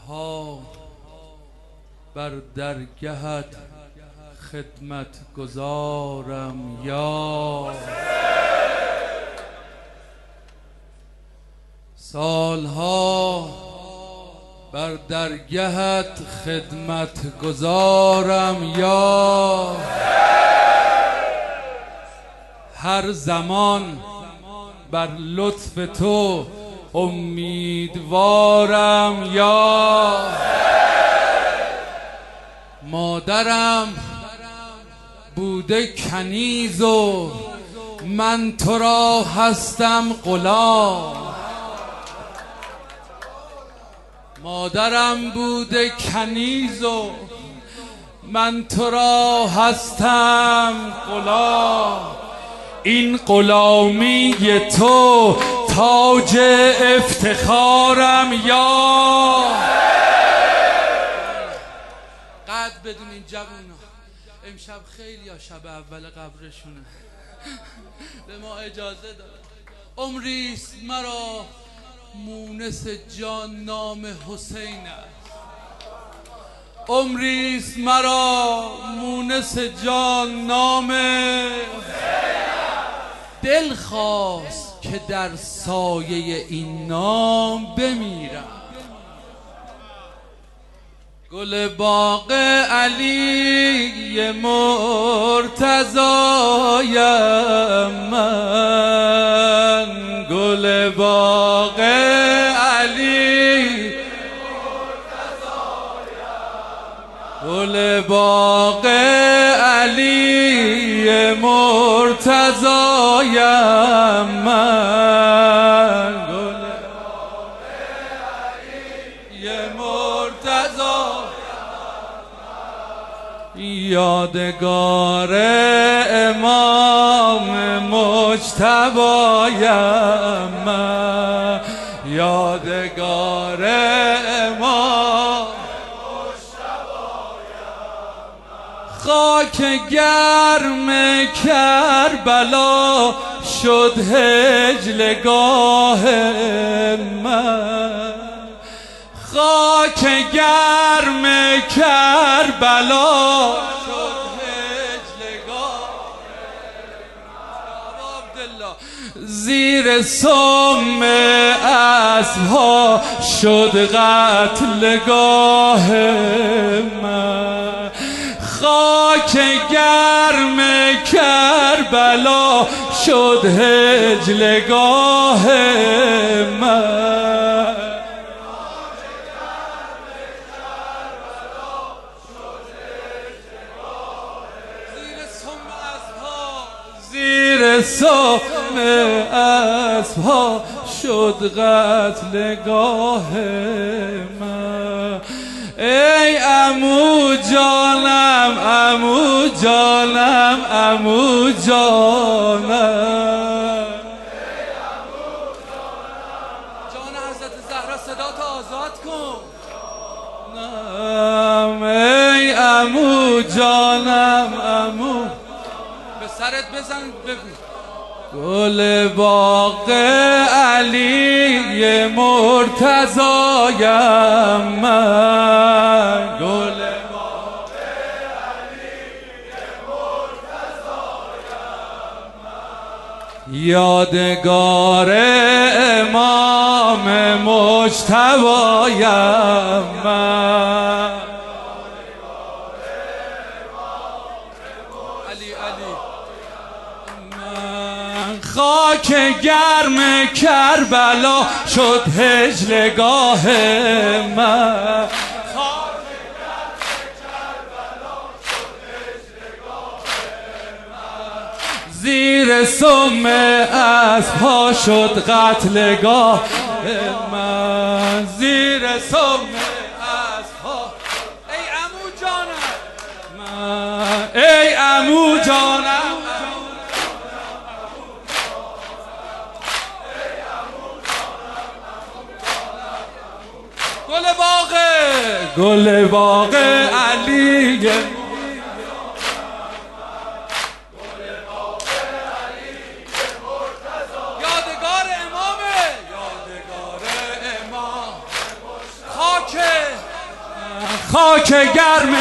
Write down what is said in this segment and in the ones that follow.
سالها بر درگهت خدمت گزارم یا سالها بر درگهت خدمت گزارم یا هر زمان بر لطف تو امیدوارم یا مادرم بوده کنیز و من تو را هستم غلام مادرم بوده کنیز و من تو را هستم غلام این غلامی تو تاج افتخارم یا قد بدون این جوونا امشب خیلی ها شب اول قبرشونه به ما اجازه داد عمریست مرا مونس جان نام حسین است عمریست مرا مونس جان نام دل خواست که در سایه این نام بمیرم گل باغ علی مرتضایم من گل باغ علی گل باغ علی مرتضایم من گل باغ علی مرتضایم یادگار امام مجتبایم من یادگار امام خاک گرم کربلا شد هجلگاه من خاک گرم کربلا شد هجلگاه من زیر سم اسبها شد قتلگاه من خاک گرم کربلا شد هجلگاه من زیر سم اسبها شد قتلگاه من ای عمو جانم عمو جانم عمو جانم جان حضرت زهرا صدا تو آزاد کن ای عمو جانم عمو به سرت بزن بگو گل باغ علی مرتضایم من گل باغ علی مرتضایم من یادگار امام مجتبایم من خاک گرم کربلا شد هجلگاه من خاک گرم کربلا شد هجلگاه من زیر سم اسبها شد قتلگاه من زیر سم اسبها ای عمو جانم من ای عمو جانم گل باغ علی یادگار امامه یادگار امام خاک خاک گرم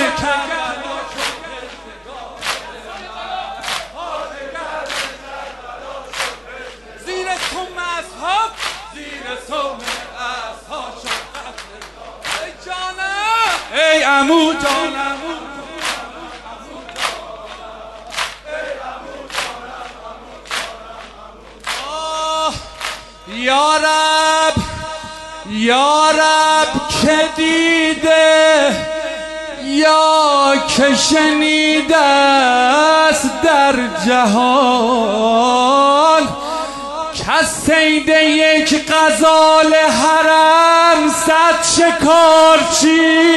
زیر سم اصحاب شد ای جانم ای عمو جانم یا رب یا رب که دیده یا که شنیده است در جهان کز صید یک غزال حرم صد شکارچی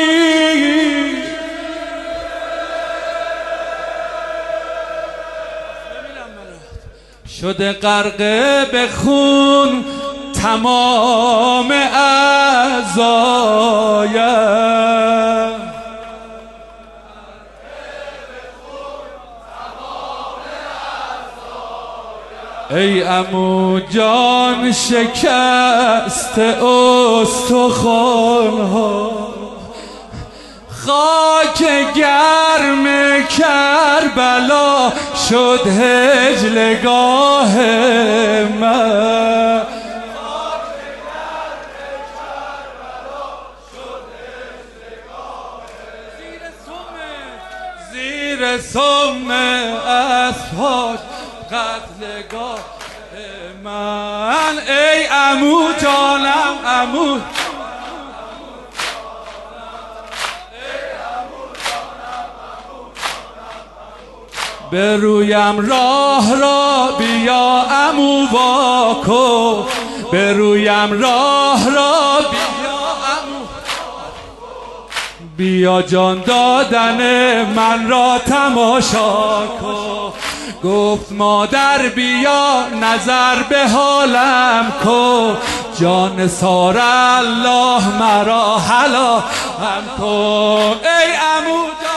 شده غرقه به خون تمام اعضایم ای عمو جان شکست استخوان‌ها خاک گرم کربلا شد هجلگاه من زیر سم اصحاب قتلگاه من ای عمو جانم عمو برویم راه را بیا عمو واکو برویم راه را بیا عمو بیا جان دادن من را تماشا کن گفت مادر بیا نظر به حالم کن جان سار الله مرا حلا هم کن ای عمو